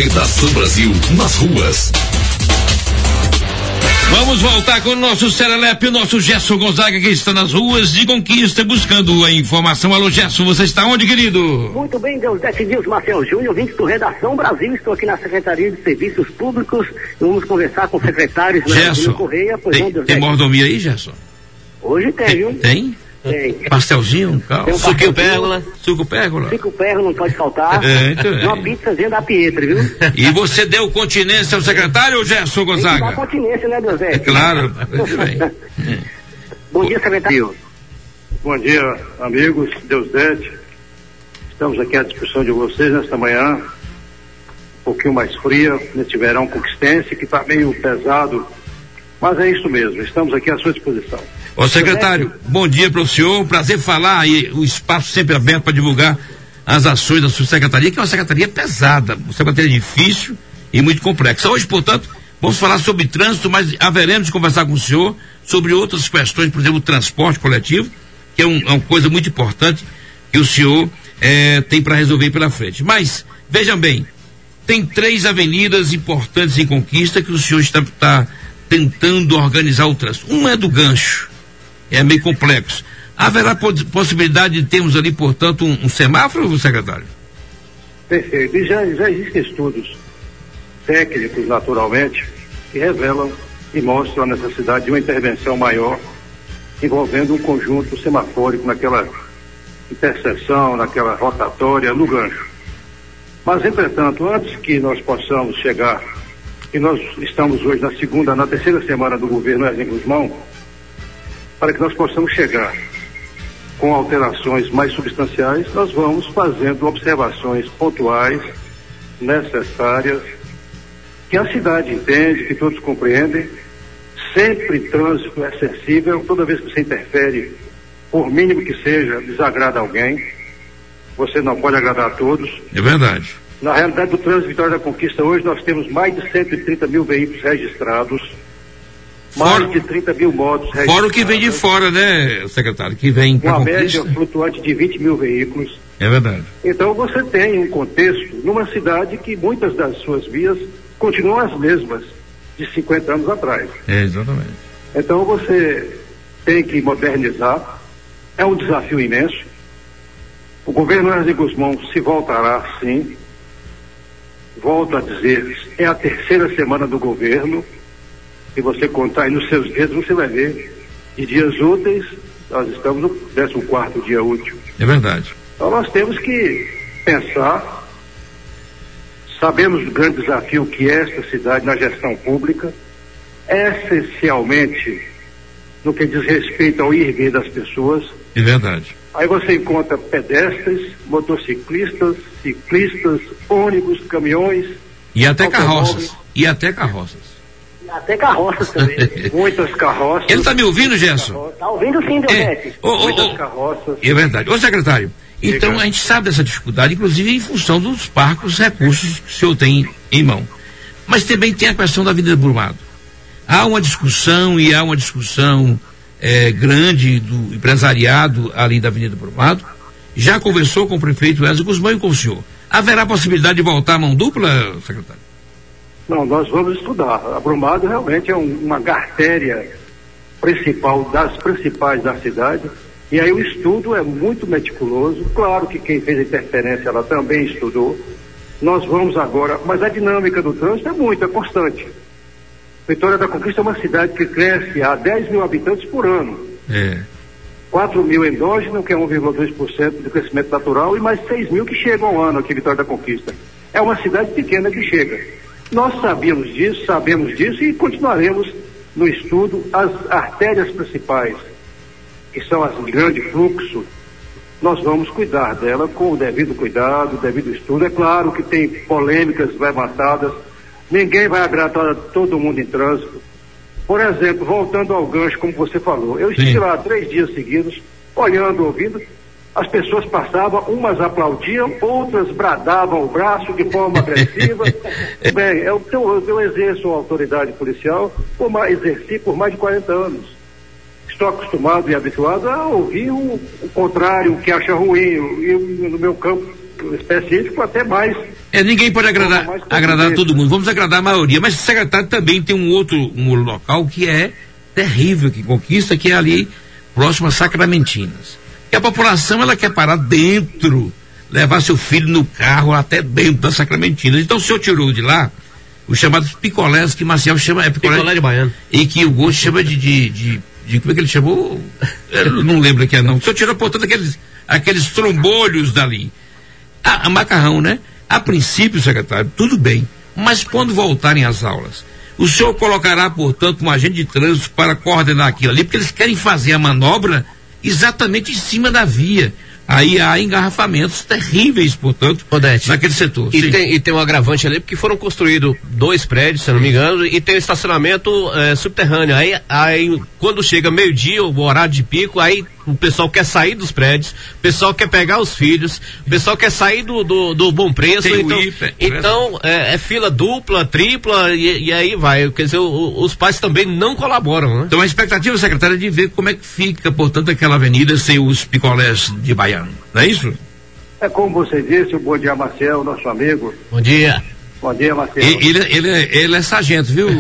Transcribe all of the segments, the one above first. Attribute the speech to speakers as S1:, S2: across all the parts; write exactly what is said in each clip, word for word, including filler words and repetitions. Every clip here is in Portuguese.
S1: Redação Brasil nas ruas.
S2: Vamos voltar com o nosso Serelepe, o nosso Gerson Gonzaga, que está nas ruas de Conquista buscando a informação. Alô, Gerson, você está onde, querido?
S3: Muito bem, Deus decidiu, Marcelo Júnior, vinte do Redação Brasil. Estou aqui na Secretaria de Serviços Públicos. Vamos conversar com secretários da
S2: Gerson,
S3: Correia. Pois
S2: tem,
S3: não, Deus
S2: tem
S3: decidiu.
S2: mordomia aí, Gerson?
S3: Hoje tem, viu?
S2: Tem?
S3: Tem.
S2: Pastelzinho, calma.
S3: Tem um
S2: Suquinho
S3: pastelzinho.
S2: pérgola. Suco pérgola.
S3: Cinco perros não pode faltar.
S2: É, então é.
S3: Uma pizzazinha da Pietra, viu?
S2: E você deu continência ao secretário, Gerson
S3: Tem que
S2: Gonzaga?
S3: dar continência, né, Deus
S2: É claro. Muito bem.
S3: Bom dia, secretário.
S4: Bom dia, amigos, Deusdete. Estamos aqui à disposição de vocês nesta manhã, um pouquinho mais fria, neste verão conquistense, que está meio pesado, mas é isso mesmo, estamos aqui à sua disposição.
S2: Ô secretário, bom dia para o senhor, prazer falar aí, o espaço sempre aberto para divulgar as ações da sua secretaria, que é uma secretaria pesada, uma secretaria difícil e muito complexa. Hoje, portanto, vamos falar sobre trânsito, mas haveremos de conversar com o senhor sobre outras questões, por exemplo, o transporte coletivo, que é, um, é uma coisa muito importante que o senhor eh, tem para resolver pela frente. Mas, vejam bem, tem três avenidas importantes em Conquista que o senhor está, está tentando organizar o trânsito. Uma é do Gancho, é meio complexo. Haverá possibilidade de termos ali, portanto, um, um semáforo, secretário?
S4: Perfeito. E já, já existem estudos técnicos, naturalmente, que revelam e mostram a necessidade de uma intervenção maior envolvendo um conjunto semafórico naquela interseção, naquela rotatória, no Gancho. Mas, entretanto, antes que nós possamos chegar, e nós estamos hoje na segunda, na terceira semana do governo Wesley Guzmão, para que nós possamos chegar com alterações mais substanciais, nós vamos fazendo observações pontuais, necessárias, que a cidade entende, que todos compreendem. Sempre trânsito é sensível, toda vez que você interfere, por mínimo que seja, desagrada alguém. Você não pode agradar a todos.
S2: É verdade.
S4: Na realidade do trânsito Vitória da Conquista, hoje nós temos mais de cento e trinta mil veículos registrados, mais
S2: Fora,
S4: de trinta mil motos registradas.
S2: Fora o que vem de fora, né, secretário? Que vem para
S4: Uma
S2: Conquista.
S4: média flutuante de vinte mil veículos.
S2: É verdade.
S4: Então você tem um contexto numa cidade que muitas das suas vias continuam as mesmas de cinquenta anos atrás.
S2: É, exatamente.
S4: Então você tem que modernizar, é um desafio imenso. O governo Wesley Guzmão se voltará, sim. Volto a dizer, é a terceira semana do governo. Se você contar aí nos seus dedos, você vai ver, de dias úteis, nós estamos no décimo quarto dia útil.
S2: É verdade.
S4: Então nós temos que pensar, sabemos do grande desafio que é esta cidade na gestão pública, essencialmente no que diz respeito ao ir e vir das pessoas.
S2: É verdade.
S4: Aí você encontra pedestres, motociclistas, ciclistas, ônibus, caminhões.
S2: E até
S4: automóveis.
S2: carroças. E até carroças.
S3: Até carroças também.
S4: Muitas carroças.
S2: Ele está me ouvindo, Gerson?
S3: Tá ouvindo sim, Deusdete?
S2: É, ô, ô,
S4: Muitas
S2: ô,
S4: carroças.
S2: é verdade. Ô, secretário, então
S4: Diga.
S2: a gente sabe dessa dificuldade, inclusive em função dos parcos recursos que o senhor tem em mão. Mas também tem a questão da Avenida Brumado. Há uma discussão, e há uma discussão é, grande do empresariado ali da Avenida Brumado. Já conversou com o prefeito Wesley Guzmão e com o senhor. Haverá possibilidade de voltar a mão dupla, secretário?
S4: Não, nós vamos estudar. A Brumado realmente é um, uma artéria principal, das principais da cidade, e aí o estudo é muito meticuloso. Claro que quem fez a interferência, ela também estudou. Nós vamos agora, mas a dinâmica do trânsito é muito, é constante. Vitória da Conquista é uma cidade que cresce a dez mil habitantes por ano.
S2: É.
S4: quatro mil endógeno, que é um vírgula dois por cento do crescimento natural, e mais seis mil que chegam ao ano aqui em Vitória da Conquista. É uma cidade pequena que chega. Nós sabíamos disso, sabemos disso e continuaremos no estudo. As artérias principais, que são as de grande fluxo, nós vamos cuidar dela com o devido cuidado, o devido estudo. É claro que tem polêmicas levantadas, ninguém vai agradar a todo mundo em trânsito. Por exemplo, voltando ao Gancho, como você falou, eu estive
S2: Sim.
S4: lá três dias seguidos, olhando, ouvindo. As pessoas passavam, umas aplaudiam, outras bradavam o braço de forma agressiva. Bem, eu, eu, eu exerço a autoridade policial, por mais, exerci por mais de quarenta anos. Estou acostumado e habituado a ouvir o, o contrário, o que acha ruim. Eu, no meu campo específico, até mais
S2: É, ninguém pode agradar, agradar todo mundo, vamos agradar a maioria, mas o secretário também tem um outro, um local que é terrível, que conquista, que é ali, próximo a Sacramentinas. E a população, ela quer parar dentro, levar seu filho no carro até dentro da Sacramentinas. Então o senhor tirou de lá os chamados picolés, que Maciel chama, é picolé, picolé de baiano. E que o Gosto chama de, de, de, de, como é que ele chamou? Eu não lembro aqui, não. O senhor tirou, portanto, aqueles, aqueles trombolhos dali. A, a macarrão, né? A princípio, secretário, tudo bem, mas quando voltarem às aulas, o senhor colocará, portanto, um agente de trânsito para coordenar aquilo ali, porque eles querem fazer a manobra exatamente em cima da via. Aí há engarrafamentos terríveis, portanto, Odete, naquele setor.
S5: E tem, e tem um agravante ali, porque foram construídos dois prédios, se eu não me engano, e tem um estacionamento é, subterrâneo. Aí, aí, quando chega meio-dia, o horário de pico, aí o pessoal quer sair dos prédios, o pessoal quer pegar os filhos, o pessoal quer sair do, do, do bom preço. Tem então, hiper, então é, é fila dupla, tripla, e, e aí vai. Quer dizer, o, os pais também não colaboram, né?
S2: Então a expectativa, secretária, é de ver como é que fica, portanto, aquela avenida sem os picolés de baiano. Não é isso?
S4: É como você disse, o bom dia, Marcel, nosso amigo.
S5: Bom dia.
S4: Bom dia, Marcel.
S2: Ele, ele, ele, ele é sargento, viu?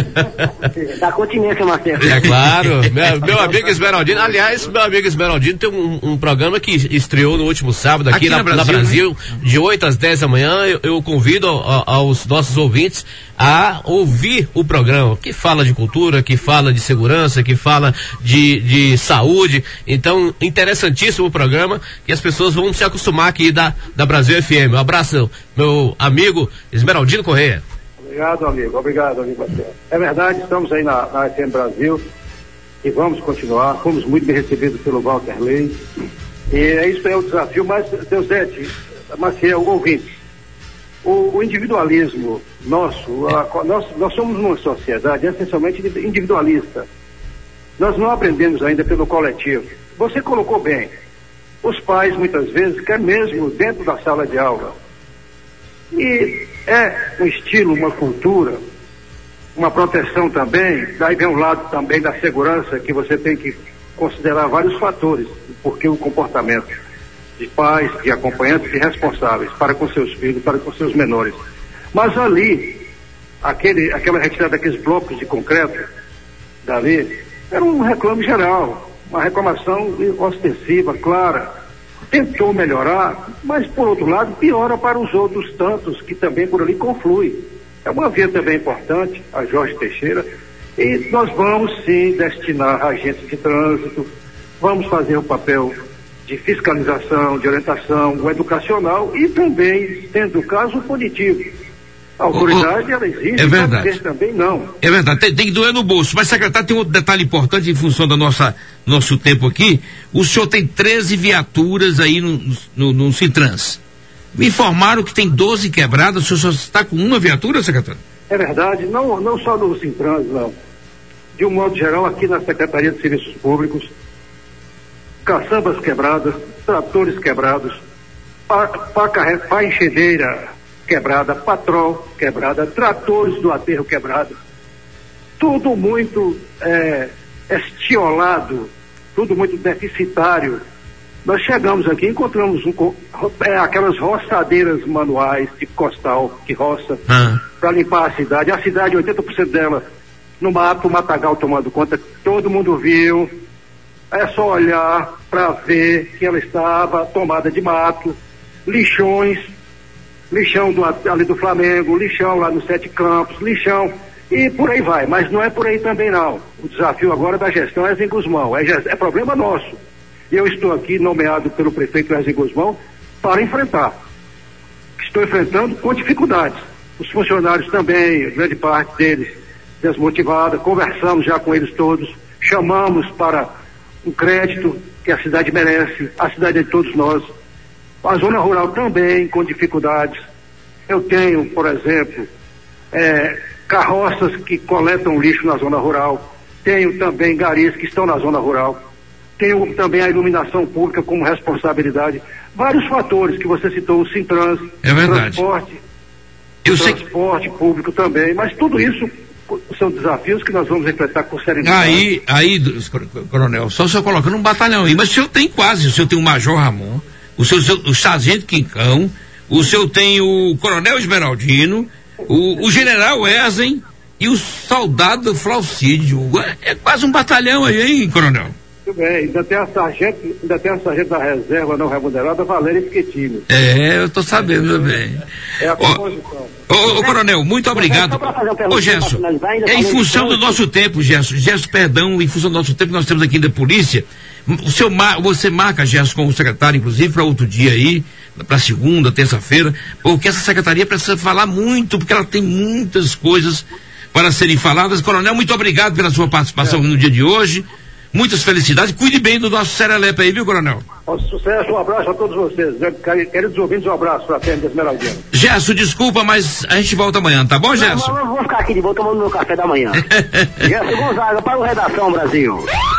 S3: Da continência, Marcel.
S5: É claro. meu, meu amigo Esmeraldino, aliás, meu amigo Esmeraldino tem um, um programa que estreou no último sábado aqui, aqui na, na Brasil, na Brasil né? De oito às dez da manhã. Eu, eu convido a, a, aos nossos ouvintes a ouvir o programa, que fala de cultura, que fala de segurança, que fala de, de saúde. Então, interessantíssimo o programa, que as pessoas vão se acostumar aqui da, da Brasil F M. Um abraço, meu amigo Esmeraldino Correia.
S4: Obrigado, amigo. Obrigado, amigo Marcelo. É verdade, estamos aí na, na F M Brasil e vamos continuar. Fomos muito bem recebidos pelo Walter Ley. E é isso aí, é o desafio. Mas, Deusete, Marcelo, ouvinte, o, o individualismo nosso, a, nós, nós somos uma sociedade essencialmente individualista. Nós não aprendemos ainda pelo coletivo. Você colocou bem, os pais muitas vezes querem mesmo dentro da sala de aula. E é um estilo, uma cultura, uma proteção também. Daí vem um lado também da segurança, que você tem que considerar vários fatores, porque o comportamento de pais, de acompanhantes e responsáveis para com seus filhos, para com seus menores. Mas ali, aquele, aquela retirada daqueles blocos de concreto dali, era um reclame geral, uma reclamação ostensiva, clara. Tentou melhorar, mas por outro lado piora para os outros tantos que também por ali confluem. É uma via também importante, a Jorge Teixeira, e nós vamos sim destinar agentes de trânsito, vamos fazer o papel de fiscalização, de orientação, o educacional e também, tendo o caso, punitivo. A autoridade, ela existe,
S2: é verdade.
S4: Também não.
S2: É verdade, tem, tem que doer no bolso. Mas, secretário, tem outro detalhe importante em função do nosso tempo aqui. O senhor tem treze viaturas aí no, no, no Sintrans. Me informaram que tem doze quebradas, o senhor só está com uma viatura, secretário?
S4: É verdade, não, não só no Sintrans, não. De um modo geral, aqui na Secretaria de Serviços Públicos, caçambas quebradas, tratores quebrados, pá, pá, pá enxedeira quebrada, patrol quebrada, tratores do aterro quebrado, tudo muito é, estiolado, tudo muito deficitário. Nós chegamos aqui, encontramos um, é, aquelas roçadeiras manuais, tipo costal, que roça, ah. para limpar a cidade. A cidade, oitenta por cento dela no mato, o matagal tomando conta, todo mundo viu. É só olhar para ver que ela estava tomada de mato, lixões, lixão do, ali do Flamengo, lixão lá no Sete Campos, lixão, e por aí vai, mas não é por aí também não. O desafio agora da gestão é Erzen Guzmão, é, é problema nosso. E eu estou aqui nomeado pelo prefeito Erzen Guzmão para enfrentar. Estou enfrentando com dificuldades. Os funcionários também, grande parte deles desmotivada, conversamos já com eles todos, chamamos para um crédito que a cidade merece, a cidade é de todos nós. A zona rural também com dificuldades. Eu tenho, por exemplo, é, carroças que coletam lixo na zona rural. Tenho também garis que estão na zona rural. Tenho também a iluminação pública como responsabilidade. Vários fatores que você citou, o Sintrans,
S2: é verdade.
S4: transporte,
S2: Eu
S4: transporte
S2: sei...
S4: público também, mas tudo isso são desafios que nós vamos enfrentar com serenidade.
S2: Aí, aí, coronel, só o senhor colocando um batalhão aí, mas o senhor tem quase, o senhor tem o Major Ramon, o seu, seu o sargento Quincão, O senhor tem o Coronel Esmeraldino, o, o General Ezen e o Soldado Flaucídio. É, é quase um batalhão aí, hein, Coronel?
S4: Muito bem, ainda tem a sargento, ainda tem a sargento da reserva não remunerada, Valéria Schettini.
S2: É, eu tô sabendo também.
S4: É a composição.
S2: Ô, ô, ô, Coronel, muito obrigado. Ô, Gerson, é em função do nosso tempo, Gerson, Gerson, perdão, em função do nosso tempo que nós temos aqui da polícia, o seu, você marca, Gerson, com o secretário, inclusive, para outro dia aí, para segunda, terça-feira, porque essa secretaria precisa falar muito, porque ela tem muitas coisas para serem faladas. Coronel, muito obrigado pela sua participação é. no dia de hoje. Muitas felicidades. Cuide bem do nosso Serelepe aí, viu, Coronel?
S4: Sucesso, um abraço a todos vocês. Queridos ouvintes, um abraço para a Fêmea Esmeraldina.
S2: Gerson, desculpa, mas a gente volta amanhã, tá bom, Gerson?
S3: Não, não, vou ficar aqui de volta tomando meu café da manhã. Gerson Gonzaga, para o Redação Brasil.